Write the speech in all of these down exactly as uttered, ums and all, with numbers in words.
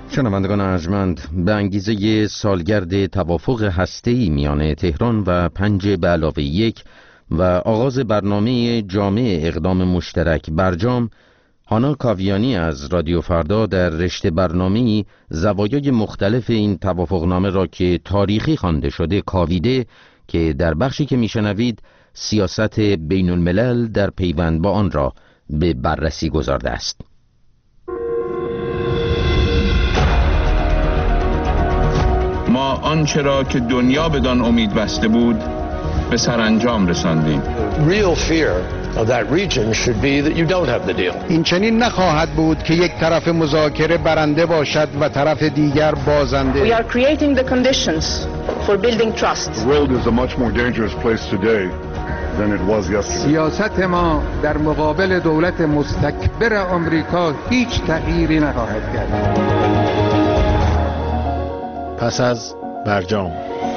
شنوندگان ارجمند، به انگیزه سالگرد توافق هسته‌ای میان تهران و پنج به علاوه یک و آغاز برنامه جامع اقدام مشترک برجام، هانا کاویانی از رادیو فردا در رشته برنامه‌ای زوایای مختلف این توافقنامه را که تاریخی خوانده شده کاویده که در بخشی که میشنوید سیاست بین الملل در پیوند با آن را به بررسی گذارده است. ما آنچه را که دنیا بدان امید بسته بود به سرانجام رساندیم. Real fear of that region should be that you don't have the deal. این چنین نخواهد بود که یک طرف مذاکره برنده باشد و طرف دیگر بازنده. We are creating the conditions for building trust. The world is a much more dangerous place today than it was yesterday. سیاست ما در مقابل دولت مستکبر آمریکا هیچ تغییری نخواهد کرد. پس از برجام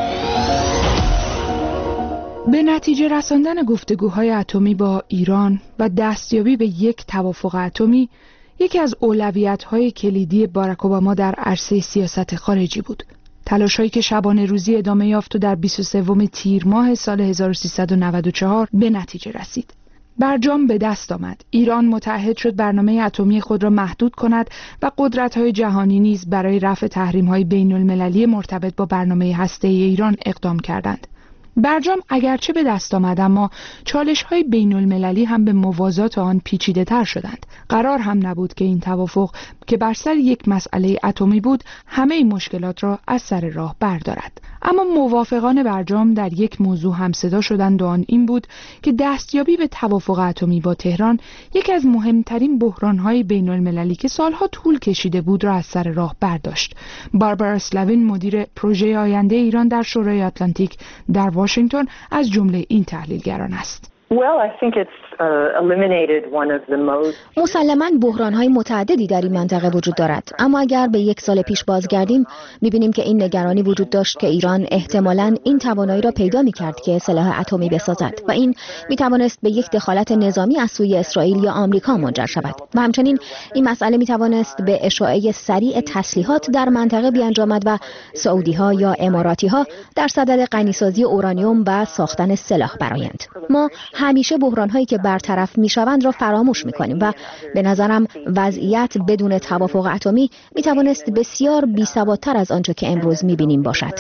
به نتیجه رساندن گفتگوهای اتمی با ایران و دستیابی به یک توافق اتمی یکی از اولویت‌های کلیدی باراک اوباما در عرصه سیاست خارجی بود. تلاش‌هایی که شبانه روزی ادامه یافت و در بیست و سوم تیر ماه سال هزار و سیصد و نود و چهار به نتیجه رسید. برجام به دست آمد. ایران متعهد شد برنامه اتمی خود را محدود کند و قدرت‌های جهانی نیز برای رفع تحریم‌های بین‌المللی مرتبط با برنامه هسته‌ای ایران اقدام کردند. برجام اگرچه به دست آمد، اما چالش‌های بین‌المللی هم به موازات آن پیچیده‌تر شدند. قرار هم نبود که این توافق که بر سر یک مسئله اتمی بود همه این مشکلات را از سر راه بردارد. اما موافقان برجام در یک موضوع همصدا شدند و آن این بود که دستیابی به توافق اتمی با تهران یکی از مهمترین بحران‌های بین‌المللی که سالها طول کشیده بود را از سر راه برداشت. باربارا اسلاوین، مدیر پروژه آینده ایران در شورای آتلانتیک در واشنگتن، از جمله این تحلیلگران است. Well, I think it's uh, eliminated one of the most مسلماً بحران‌های متعددی در این منطقه وجود دارد، اما اگر به یک سال پیش بازگردیم می‌بینیم که این نگرانی وجود داشت که ایران احتمالاً این توانایی را پیدا می‌کرد که سلاح اتمی بسازد و این می‌توانست به یک دخالت نظامی از سوی اسرائیل یا آمریکا منجر شود و همچنین این مسئله می‌توانست به اشاعه سریع تسلیحات در منطقه بیانجامد و سعودی‌ها یا اماراتی‌ها در صدد غنیسازی اورانیوم و ساختن سلاح برآیند. ما همیشه بحران‌هایی که برطرف می‌شوند را فراموش می‌کنیم و به نظرم وضعیت بدون توافق اتمی می‌توانست بسیار بی‌ثبات‌تر از آنچه که امروز می‌بینیم باشد.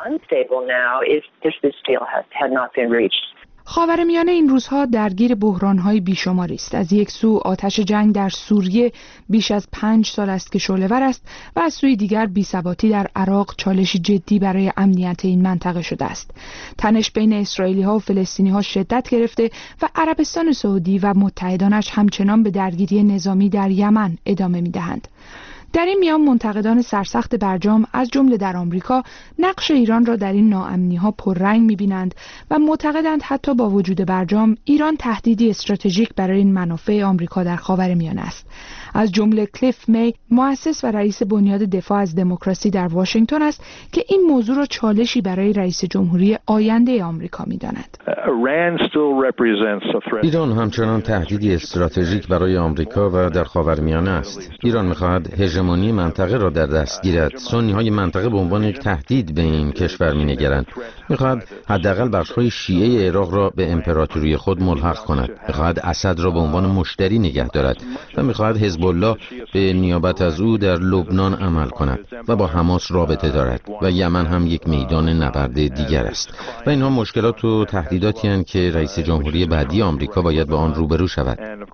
خاورمیانه این روزها درگیر بحران‌های بیشماری است. از یک سو آتش جنگ در سوریه بیش از پنج سال است که شعله‌ور است و از سوی دیگر بی‌ثباتی در عراق چالشی جدی برای امنیت این منطقه شده است. تنش بین اسرائیلی‌ها و فلسطینی‌ها شدت گرفته و عربستان سعودی و متحدانش همچنان به درگیری نظامی در یمن ادامه می‌دهند. در این میان منتقدان سرسخت برجام از جمله در آمریکا نقش ایران را در این ناامنی‌ها پررنگ می‌بینند و معتقدند حتی با وجود برجام ایران تهدیدی استراتژیک برای این منافع آمریکا در خاورمیانه است. از جمله کلیف می، مؤسس و رئیس بنیاد دفاع از دموکراسی در واشنگتن است که این موضوع را چالشی برای رئیس جمهوری آینده آمریکا می‌داند. ایران همچنان تهدیدی استراتژیک برای آمریکا و در خاورمیانه است. ایران می‌خواهد هژمونی منطقه را در دست گیرد. سنی‌های منطقه به عنوان یک تهدید به این کشور می‌نگرند. می‌خواهد حداقل بخش‌های شیعه عراق را به امپراتوری خود ملحق کند. می‌خواهد اسد را به عنوان مشتری نگه دارد و می‌خواهد حزب الله به نیابت از او در لبنان عمل کند و با حماس رابطه دارد و یمن هم یک میدان نبرد دیگر است و اینها مشکلات و تهدیداتی هستند که رئیس جمهوری بعدی آمریکا باید با آن روبرو شود.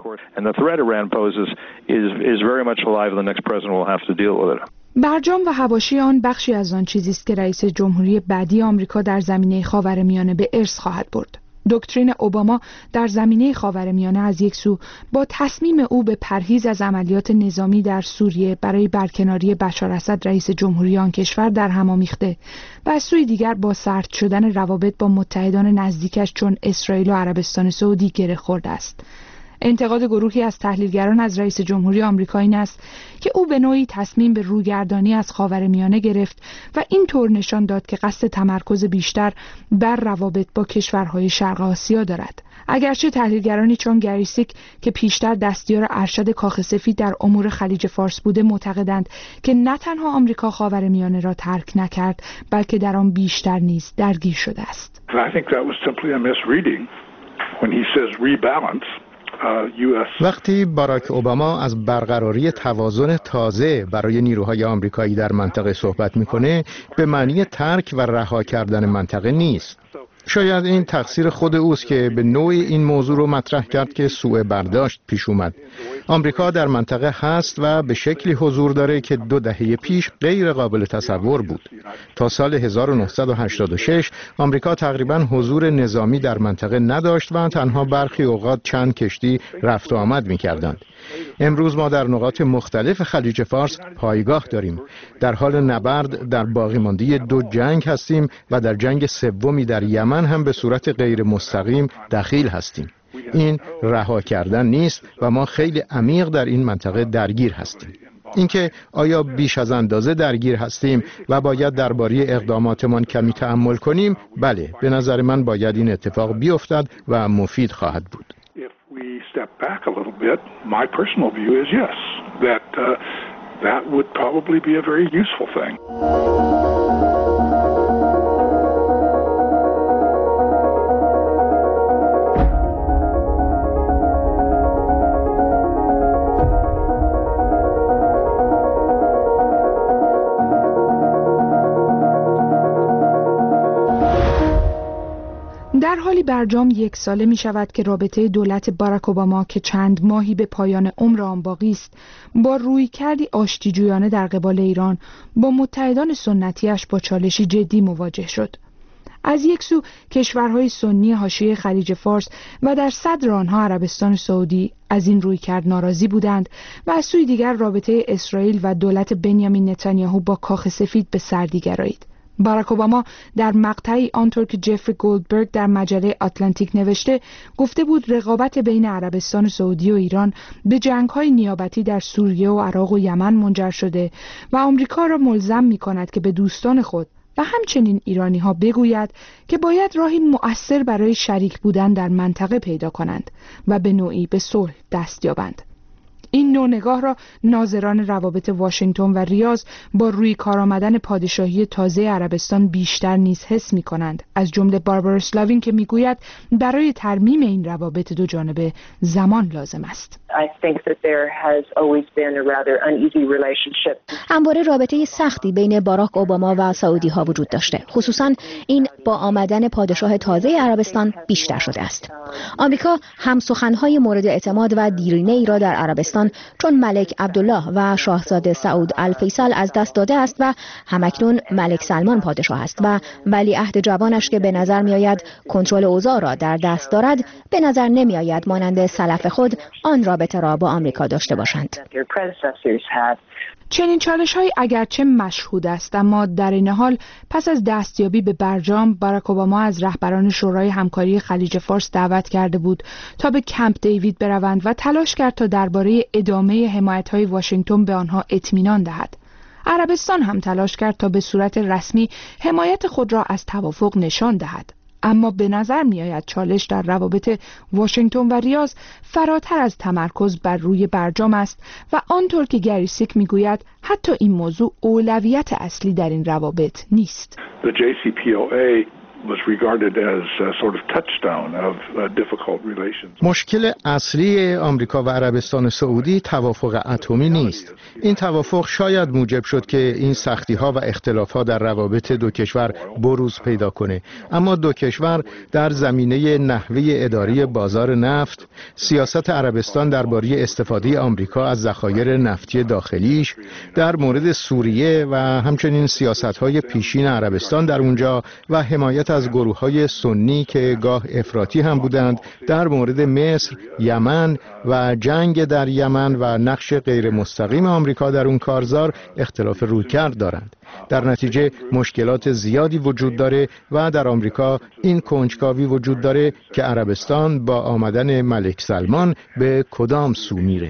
برجام و حواشی آن بخشی از آن چیزی است که رئیس جمهوری بعدی آمریکا در زمینه خاورمیانه به ارث خواهد برد. دکترین اوباما در زمینه خاورمیانه از یک سو با تصمیم او به پرهیز از عملیات نظامی در سوریه برای برکناری بشار اسد رئیس جمهوری آن کشور در هم آمیخته و از سوی دیگر با سرد شدن روابط با متحدان نزدیکش چون اسرائیل و عربستان سعودی گره خورده است. انتقاد گروهی از تحلیلگران از رئیس جمهوری آمریکا این است که او به نوعی تصمیم به روگردانی از خاورمیانه گرفت و این طور نشان داد که قصد تمرکز بیشتر بر روابط با کشورهای شرق آسیا دارد. اگرچه تحلیلگرانی چون گری سیک که پیشتر دستیار ارشد کاخ سفید در امور خلیج فارس بوده معتقدند که نه تنها آمریکا خاورمیانه را ترک نکرد بلکه در آن بیشتر نیز درگیر شده است. وقتی باراک اوباما از برقراری توازن تازه برای نیروهای آمریکایی در منطقه صحبت میکنه، به معنی ترک و رها کردن منطقه نیست. شاید این تقصیر خود اوست که به نوعی این موضوع رو مطرح کرد که سوء برداشت پیش اومد. آمریکا در منطقه هست و به شکلی حضور داره که دو دهه پیش غیر قابل تصور بود. تا سال هزار و نهصد و هشتاد و شش آمریکا تقریباً حضور نظامی در منطقه نداشت و تنها برخی اوقات چند کشتی رفت و آمد می‌کردند. امروز ما در نقاط مختلف خلیج فارس پایگاه داریم. در حال نبرد در باقی مانده دو جنگ هستیم و در جنگ سومی در یمن هم به صورت غیر مستقیم دخیل هستیم. این رها کردن نیست و ما خیلی عمیق در این منطقه درگیر هستیم. اینکه آیا بیش از اندازه درگیر هستیم و باید درباره اقداماتمان کمی تأمل کنیم، بله، به نظر من باید این اتفاق بیفتد و مفید خواهد بود. Step back a little bit, my personal view is yes, that uh, that would probably be a very useful thing. در حالی برجام یک ساله می شود که رابطه دولت باراک اوباما که چند ماهی به پایان عمر آن باقی است با رویکردی آشتیجویانه در قبال ایران با متحدان سنتیش با چالشی جدی مواجه شد. از یک سو کشورهای سنی حاشیه خلیج فارس و در صدر آنها عربستان سعودی از این رویکرد ناراضی بودند و از سوی دیگر رابطه اسرائیل و دولت بنیامین نتانیاهو با کاخ سفید به سردی گرایید. باراک اوباما در مقطعی آنطور که جفری گولدبرگ در مجله آتلانتیک نوشته گفته بود رقابت بین عربستان سعودی و ایران به جنگ‌های نیابتی در سوریه و عراق و یمن منجر شده و آمریکا را ملزم می‌کند که به دوستان خود و همچنین ایرانی‌ها بگوید که باید راهی مؤثر برای شریک بودن در منطقه پیدا کنند و به نوعی به صلح دست یابند. این نوع نگاه را ناظران روابط واشنگتن و ریاض با روی کار آمدن پادشاهی تازه عربستان بیشتر نیز حس می کنند، از جمله باربارا اسلاوین که می گوید برای ترمیم این روابط دو جانبه زمان لازم است. همواره رابطه سختی بین باراک اوباما و سعودی ها وجود داشته، خصوصا این با آمدن پادشاه تازه عربستان بیشتر شده است. آمریکا همسخنهای مورد اعتماد و دیرینه ای را در عربستان چون ملک عبدالله و شاهزاده سعود الفیصل از دست داده است و همکنون ملک سلمان پادشاه است و ولیعهد جوانش که به نظر می آید کنترل اوضاع را در دست دارد، به نظر نمی آید مانند سلف خود آن رابطه را با آمریکا داشته باشند. چنین چالش‌هایی اگرچه مشهود است، اما در این حال پس از دستیابی به برجام باراک اوباما از رهبران شورای همکاری خلیج فارس دعوت کرده بود تا به کمپ دیوید بروند و تلاش کرد تا درباره ادامه حمایت‌های واشنگتن به آنها اطمینان دهد. عربستان هم تلاش کرد تا به صورت رسمی حمایت خود را از توافق نشان دهد. اما به نظر می آید چالش در روابط واشنگتن و ریاض فراتر از تمرکز بر روی برجام است و آنطور که گری سیک می گوید حتی این موضوع اولویت اصلی در این روابط نیست. The جی سی پی او ای was regarded as a sort of touchstone of difficult relations. مشکل اصلی آمریکا و عربستان سعودی توافق اتمی نیست. این توافق شاید موجب شد که این سختی‌ها و اختلاف‌ها در روابط دو کشور بروز پیدا کنه، اما دو کشور در زمینه نحوه اداره بازار نفت، سیاست عربستان درباره استفاده آمریکا از ذخایر نفتی داخلیش، در مورد سوریه و همچنین سیاست‌های پیشین عربستان در اونجا و حمایت حمایت از گروه‌های سنی که گاه افراطی هم بودند در مورد مصر، یمن و جنگ در یمن و نقش غیر مستقیم آمریکا در اون کارزار اختلاف رویکرد دارند. در نتیجه مشکلات زیادی وجود داره و در آمریکا این کنجکاوی وجود داره که عربستان با آمدن ملک سلمان به کدام سو میره.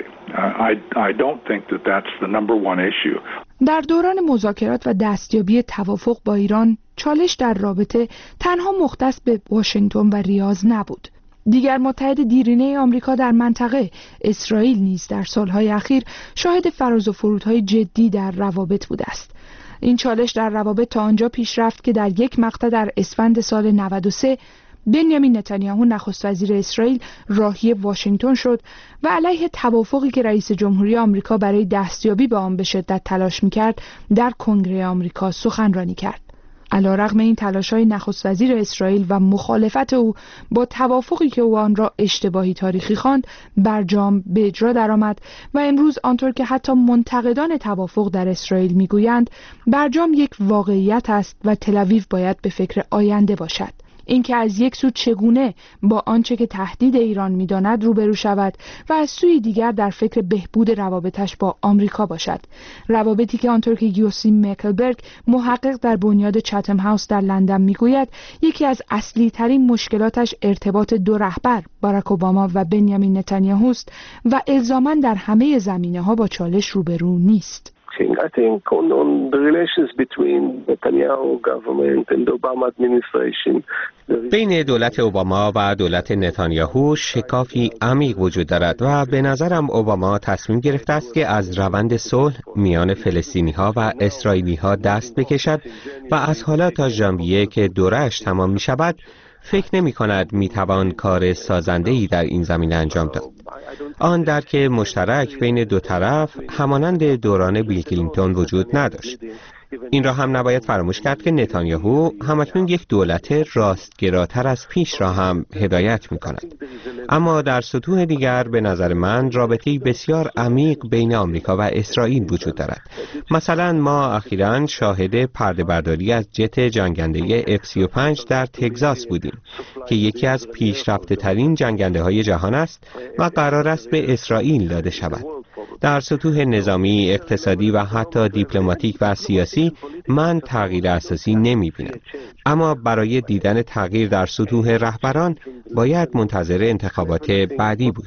در دوران مذاکرات و دستیابی توافق با ایران، چالش در رابطه تنها مختص به واشنگتن و ریاض نبود. دیگر متحد دیرینه آمریکا در منطقه، اسرائیل نیز در سالهای اخیر شاهد فراز و فرودهای جدی در روابط بوده است. این چالش در روابط تا آنجا پیش رفت که در یک مقطع در اسفند سال نود و سه بنیامین نتانیاهو نخست وزیر اسرائیل راهی واشنگتن شد و علیه توافقی که رئیس جمهوری آمریکا برای دستیابی به آن به شدت تلاش می‌کرد در کنگره آمریکا سخنرانی کرد. علیرغم این تلاش‌های نخست وزیر اسرائیل و مخالفت او با توافقی که او آن را اشتباهی تاریخی خواند، برجام به اجرا درآمد و امروز آنطور که حتی منتقدان توافق در اسرائیل می‌گویند، برجام یک واقعیت است و تل‌آویو باید به فکر آینده باشد. اینکه از یک سو چگونه با آنچه که تهدید ایران می‌داند روبرو شود و از سوی دیگر در فکر بهبود روابطش با آمریکا باشد، روابطی که آنطور که یوسیم مکلبرگ محقق در بنیاد چاتم هاوس در لندن میگوید یکی از اصلی ترین مشکلاتش ارتباط دو رهبر باراک اوباما و بنیامین نتانیاهو است و الزاماً در همه زمینه‌ها با چالش روبرو نیست. I think on, on the relations between Netanyahu government and the Obama administration. بین دولت اوباما و دولت نتانیاهو شکافی عمیق وجود دارد و به نظرم اوباما تصمیم گرفته است که از روند صلح میان فلسطینی‌ها و اسرائیلی‌ها دست بکشد و از حالا تا ژانویه که دوره‌اش تمام می‌شود فکر نمی کند می توان کار سازنده‌ای در این زمینه انجام داد. آن درک مشترک بین دو طرف همانند دوران بیل کلینتون وجود نداشت. این را هم نباید فراموش کرد که نتانیاهو همکنون یک دولت راستگراتر از پیش را هم هدایت می کند. اما در سطوح دیگر به نظر من رابطه‌ای بسیار عمیق بین آمریکا و اسرائیل وجود دارد. مثلا ما اخیراً شاهد پرده برداری از جت جنگنده اف سی و پنج در تگزاس بودیم که یکی از پیشرفته ترین جنگنده های جهان است و قرار است به اسرائیل داده شود. در سطوح نظامی، اقتصادی و حتی دیپلماتیک و سیاسی من تغییر اساسی نمی بینم. اما برای دیدن تغییر در سطوح رهبران باید منتظر انتخابات بعدی بود.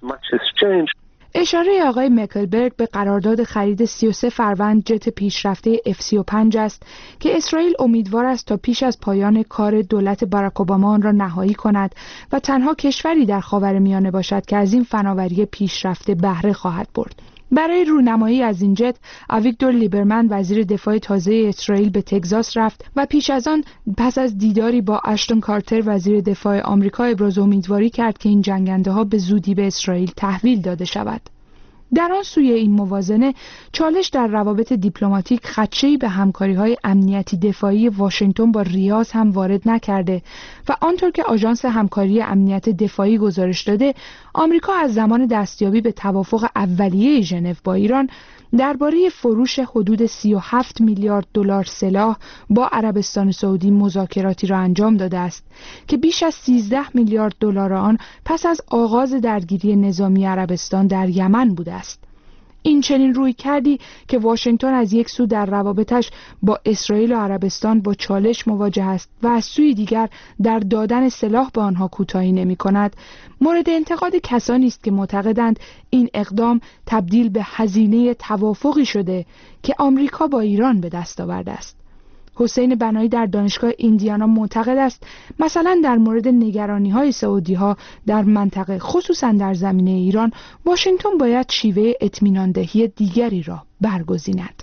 اشاره آقای مکلبرگ به قرارداد خرید سی و سه فروند جت پیشرفته اف سی و پنج است که اسرائیل امیدوار است تا پیش از پایان کار دولت باراک اوباما آن را نهایی کند و تنها کشوری در خاورمیانه باشد که از این فناوری پیشرفته بهره خواهد برد. برای رونمایی از این جت، آویگدور لیبرمن وزیر دفاع تازه اسرائیل به تگزاس رفت و پیش از آن پس از دیداری با اشتون کارتر وزیر دفاع آمریکا ابراز امیدواری کرد که این جنگنده ها به زودی به اسرائیل تحویل داده شود. در آن سوی این موازنه، چالش در روابط دیپلماتیک خدشه‌ای به همکاری‌های امنیتی دفاعی واشنگتن با ریاض هم وارد نکرده و آنطور که آژانس همکاری امنیت دفاعی گزارش داده، آمریکا از زمان دستیابی به توافق اولیه ژنو با ایران درباره فروش حدود سی و هفت میلیارد دلار سلاح با عربستان سعودی مذاکراتی را انجام داده است که بیش از سیزده میلیارد دلار آن پس از آغاز درگیری نظامی عربستان در یمن بوده است. این چنین روی کردی که واشنگتن از یک سو در روابطش با اسرائیل و عربستان با چالش مواجه است و از سوی دیگر در دادن سلاح به آنها کوتاهی نمی کند، مورد انتقاد کسانی است که معتقدند این اقدام تبدیل به هزینه توافقی شده که آمریکا با ایران به دست آورده است. حسین بنایی در دانشگاه ایندیانا معتقد است مثلا در مورد نگرانی‌های سعودی‌ها در منطقه خصوصا در زمینه ایران، واشنگتن باید شیوه اطمیناندهی دیگری را برگزیند.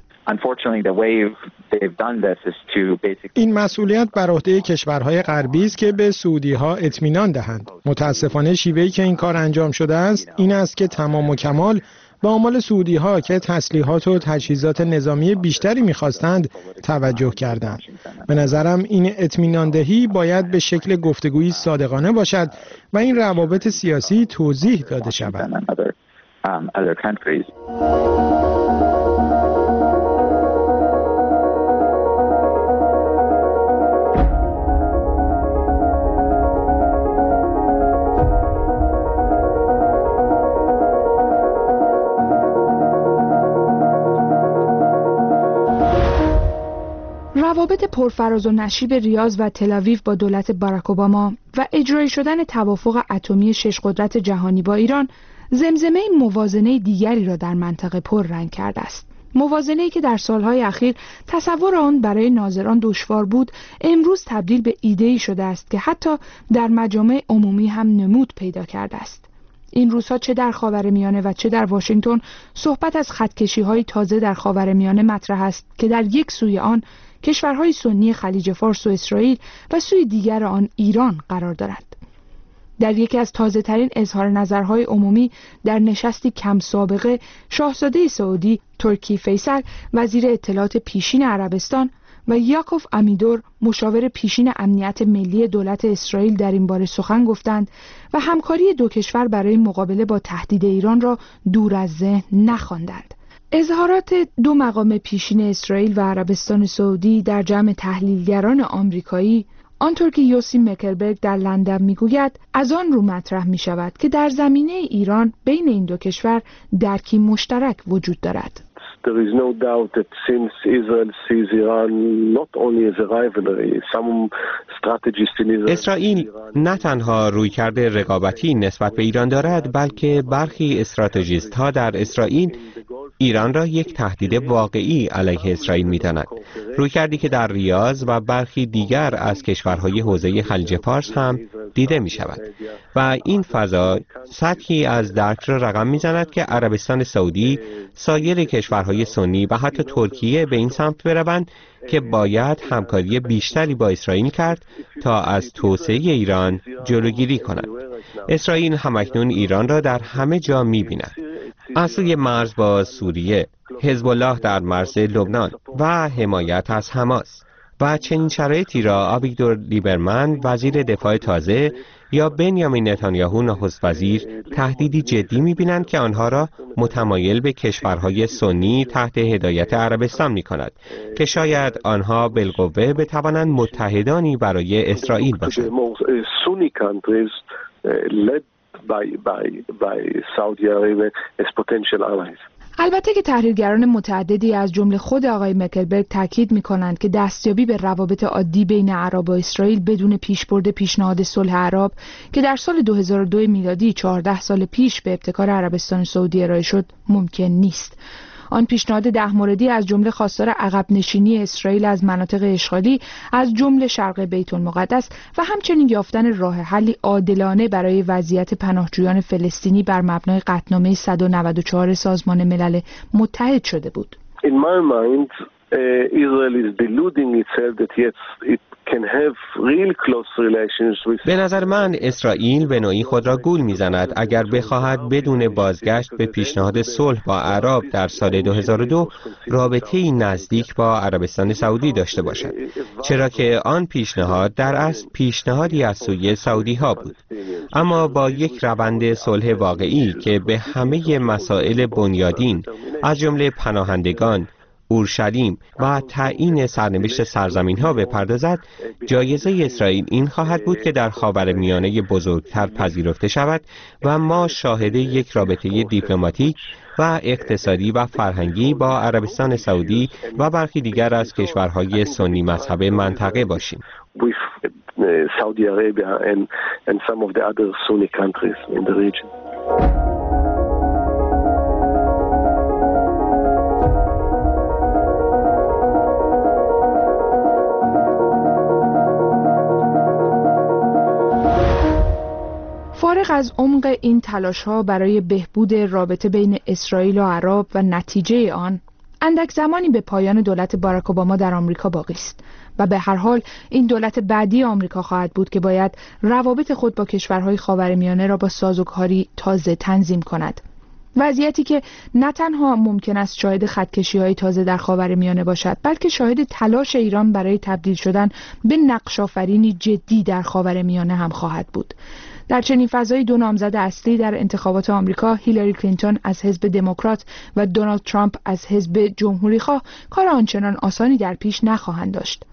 این مسئولیت بر عهده کشورهای غربی است که به سعودی‌ها اطمینان دهند. متاسفانه شیوهی که این کار انجام شده است این است که تمام و کمال به آمال سعودی‌ها که تسلیحات و تجهیزات نظامی بیشتری می‌خواستند توجه کردند. به نظرم این اطمیناندهی باید به شکل گفتگویی صادقانه باشد و این روابط سیاسی توضیح داده شود. روابط پرفراز و نشیب ریاض و تل‌آویو با دولت باراک اوباما و اجرایی شدن توافق اتمی شش قدرت جهانی با ایران زمزمه موازنه دیگری را در منطقه پر رنگ کرده است. موازنه‌ای که در سالهای اخیر تصور آن برای ناظران دشوار بود، امروز تبدیل به ایده‌ای شده است که حتی در مجامع عمومی هم نمود پیدا کرده است. این روزها چه در خاورمیانه و چه در واشنگتن صحبت از خطکشی‌های تازه در خاورمیانه مطرح است که در یک سوی آن کشورهای سنی خلیج فارس و اسرائیل و سوی دیگر آن ایران قرار دارد. در یکی از تازه‌ترین اظهار نظرهای عمومی در نشستی کم سابقه، شاهزاده سعودی ترکی فیصل وزیر اطلاعات پیشین عربستان و یاکوف امیدور مشاور پیشین امنیت ملی دولت اسرائیل در این باره سخن گفتند و همکاری دو کشور برای مقابله با تهدید ایران را دور از ذهن نخواندند. اظهارات دو مقام پیشین اسرائیل و عربستان سعودی در جمع تحلیلگران آمریکایی، آنطور که یوسی مکلبرگ در لندن میگوید، از آن رو مطرح می شود که در زمینه ایران بین این دو کشور درکی مشترک وجود دارد. There is no doubt that since Israel sees Iran not only as a rivalry, some strategists in Israel اسرائیل نه تنها رویکرد رقابتی نسبت به ایران دارد، بلکه برخی استراتژیست ها در اسرائیل ایران را یک تهدید واقعی علیه اسرائیل می‌دانند. رویکردی که در ریاض و برخی دیگر از کشورهای حوزه خلیج فارس هم دیده می شود و این فضا سطحی از درک را رقم می زند که عربستان سعودی، سایر کشورهای سنی و حتی ترکیه به این سمت بروند که باید همکاری بیشتری با اسرائیل کرد تا از توسعه ایران جلوگیری کنند. اسرائیل همکنون ایران را در همه جا می بیند. از سوی مرز با سوریه، حزب الله در مرز لبنان و حمایت از حماس. و چنین شرایطی را آویگدور لیبرمن وزیر دفاع تازه یا بنیامین نتانیاهو نخست وزیر تهدیدی جدی می‌بینند که آنها را متمایل به کشورهای سنی تحت هدایت عربستان می‌کند که شاید آنها بالقوه بتوانند متحدانی برای اسرائیل باشند. البته که تحلیلگران متعددی از جمله خود آقای مکلبرگ تاکید می‌کنند که دستیابی به روابط عادی بین عرب و اسرائیل بدون پیشبرد پیشنهاد صلح عرب که در سال دو هزار و دو میلادی چهارده سال پیش به ابتکار عربستان سعودی ارائه شد ممکن نیست. آن پیشنهاد ده موردی از جمله خواستار عقب نشینی اسرائیل از مناطق اشغالی از جمله شرق بیت المقدس و همچنین یافتن راه حلی عادلانه برای وضعیت پناهجویان فلسطینی بر مبنای قطعنامه صد و نود و چهار سازمان ملل متحد شده بود. In my mind, uh, Israel is deluding itself that yes, it can have real close relations with. به نظر من اسرائیل به نوعی خود را گول میزند اگر بخواهد بدون بازگشت به پیشنهاد صلح با عرب در سال دو هزار و دو رابطه‌ای نزدیک با عربستان سعودی داشته باشد، چرا که آن پیشنهاد در اصل پیشنهادی از سوی سعودی ها بود، اما با یک روند صلح واقعی که به همه مسائل بنیادین از جمله پناهندگان، اورشلیم و تعیین سرنوشت سرزمین ها بپردازد، جایزه اسرائیل این خواهد بود که در خاورمیانه بزرگتر پذیرفته شود و ما شاهد یک رابطه دیپلماتیک و اقتصادی و فرهنگی با عربستان سعودی و برخی دیگر از کشورهای سنی مذهب منطقه باشیم. Saudi Arabia and and some of the other Sunni countries in the region. فارغ از عمق این تلاش‌ها برای بهبود رابطه بین اسرائیل و عرب و نتیجه آن، اندک زمانی به پایان دولت باراک اوباما در آمریکا باقی است و به هر حال این دولت بعدی آمریکا خواهد بود که باید روابط خود با کشورهای خاورمیانه را با سازوکاری تازه تنظیم کند. وضعیتی که نه تنها ممکن است شاهد خطکشی‌های تازه در خاورمیانه باشد، بلکه شاهد تلاش ایران برای تبدیل شدن به نقش‌آفرینی جدی در خاورمیانه هم خواهد بود. در چنین فضایی دو نامزد اصلی در انتخابات آمریکا، هیلاری کلینتون از حزب دموکرات و دونالد ترامپ از حزب جمهوریخواه، کار آنچنان آسانی در پیش نخواهند داشت.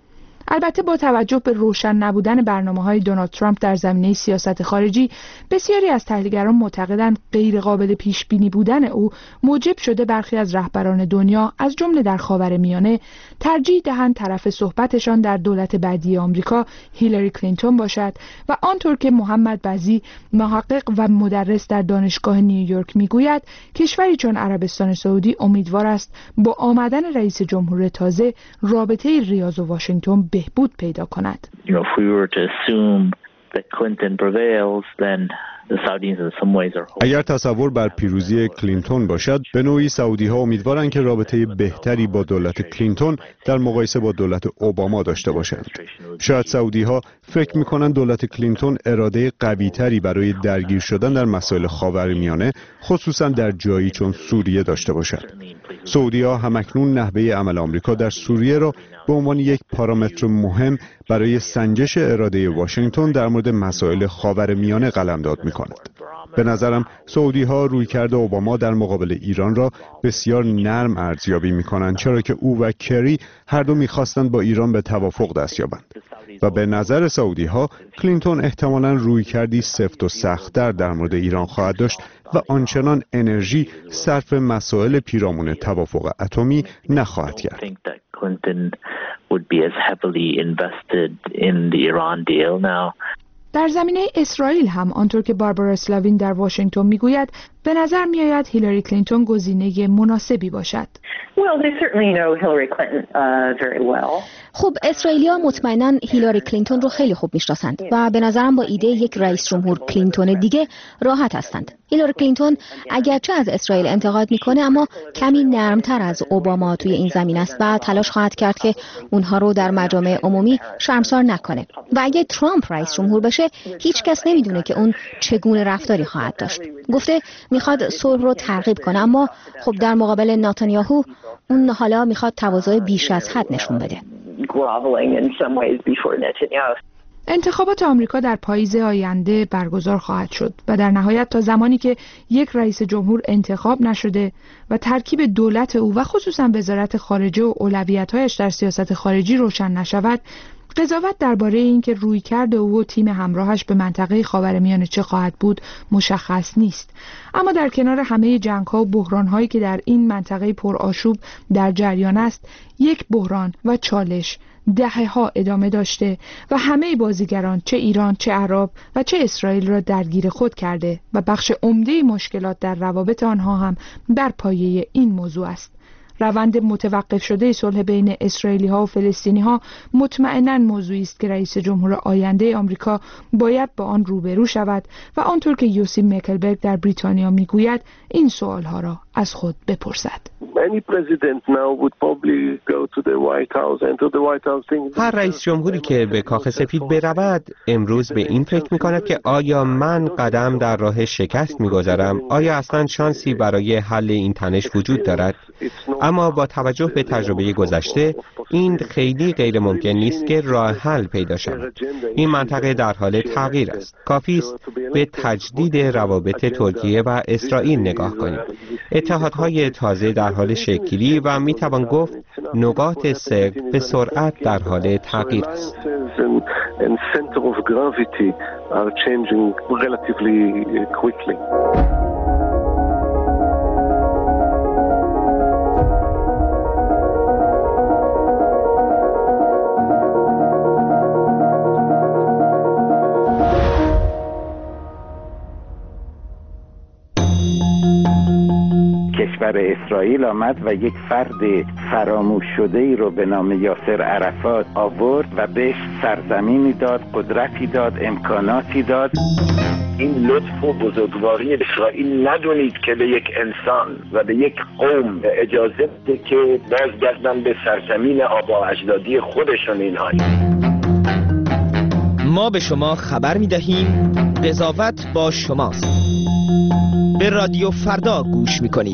البته با توجه به روشن نبودن برنامه‌های دونالد ترامپ در زمینه سیاست خارجی، بسیاری از تحلیلگران معتقدند غیر قابل پیش بینی بودن او موجب شده برخی از رهبران دنیا از جمله در خاورمیانه ترجیح دهند طرف صحبتشان در دولت بعدی آمریکا هیلاری کلینتون باشد و آنطور که محمد بزی محقق و مدرس در دانشگاه نیویورک میگوید کشوری چون عربستان سعودی امیدوار است با آمدن رئیس جمهور تازه رابطه ریاض و واشنگتن بهبود پیدا کند. You know, if we were to assume that Clinton prevails, then the Saudis in some ways are hoping. اگر تصور بر پیروزی کلینتون باشد، به نوعی سعودی ها امیدوارند که رابطه بهتری با دولت کلینتون در مقایسه با دولت اوباما داشته باشند. شاید سعودی ها فکر می کنند دولت کلینتون اراده قوی تری برای درگیر شدن در مسائل خاورمیانه، خصوصا در جایی چون سوریه داشته باشد. سعودی ها همکنون نحوه عمل آمریکا در سوریه را به عنوان یک پارامتر مهم برای سنجش اراده واشنگتن در مورد مسائل خاورمیانه قلمداد می‌کنند. به نظرم سعودی ها رویکرد اوباما در مقابل ایران را بسیار نرم ارزیابی می‌کنند، چرا که او و کری هر دو می‌خواستند با ایران به توافق دست یابند و به نظر سعودی ها کلینتون احتمالاً رویکردی سفت و سخت‌تر در مورد ایران خواهد داشت و آنچنان انرژی صرف مسائل پیرامون توافق اتمی نخواهد کرد. در زمینه اسرائیل هم آنطور که باربارا اسلاوین در واشنگتن میگوید به نظر میآید هیلاری کلینتون گزینه مناسبی باشد. Well, they certainly know Hillary Clinton uh, very well. خب اسرائیلی‌ها مطمئناً هیلاری کلینتون رو خیلی خوب میشناسند و به نظرم با ایده یک رئیس جمهور کلینتون دیگه راحت هستند. هیلاری کلینتون اگرچه از اسرائیل انتقاد میکنه اما کمی نرمتر از اوباما توی این زمین است و تلاش خواهد کرد که اونها رو در مجامع عمومی شرمسار نکنه و اگه ترامپ رئیس جمهور بشه هیچ کس نمیدونه که اون چگونه رفتاری خواهد داشت. گفته میخواد صلح رو ترغیب کنه اما خب در مقابل نتانیاهو اون حالا میخواد تواضع بیش از حد نشون بده. انتخابات آمریکا در پاییز آینده برگزار خواهد شد و در نهایت تا زمانی که یک رئیس جمهور انتخاب نشده و ترکیب دولت او و خصوصا وزارت خارجه و اولویت‌هایش در سیاست خارجی روشن نشود، قضاوت درباره اینکه رویکرد او و تیم همراهش به منطقه خاورمیانه چه خواهد بود مشخص نیست. اما در کنار همه جنگ‌ها و بحران‌هایی که در این منطقه پرآشوب در جریان است، یک بحران و چالش دهه‌ها ادامه داشته و همه بازیگران چه ایران، چه عرب و چه اسرائیل را درگیر خود کرده و بخش عمده مشکلات در روابط آنها هم بر پایه این موضوع است. روند متوقف شده صلح بین اسرائیلی ها و فلسطینی ها مطمئناً موضوعی است که رئیس جمهور آینده آمریکا باید با آن روبرو شود و آنطور که یوسی مکلبرگ در بریتانیا میگوید این سوال ها را از خود بپرسد. هر رئیس جمهوری که به کاخ سفید برود امروز به این فکر میکند که آیا من قدم در راه شکست میگذارم؟ آیا اصلا شانسی برای حل این تنش وجود دارد؟ اما با توجه به تجربه گذشته این خیلی غیر ممکن نیست که راه حل پیدا شود. این منطقه در حال تغییر است. کافی است به تجدید روابط ترکیه و اسرائیل نگاه کنیم. اتحادهای تازه در حال شکلی و میتوان گفت نقاط ثقل به سرعت در حال تغییر است. کشور اسرائیل آمد و یک فرد فراموش شده ای رو به نام یاسر عرفات آورد و بهش سرزمینی داد، قدرتی داد، امکاناتی داد. این لطف و بزرگواری اسرائیل ندونید که به یک انسان و به یک قوم اجازه بده که بازگردن به سرزمین آبا اجدادی خودشون. اینها ما به شما خبر می‌دهیم قضاوت با شماست. به رادیو فردا گوش می‌کنید.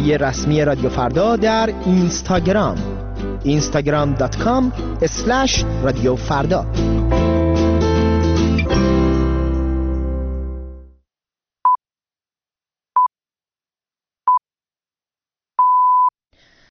صفحه رسمی رادیو فردا در اینستاگرام اینستاگرام دات کام اسلش رادیو فردا.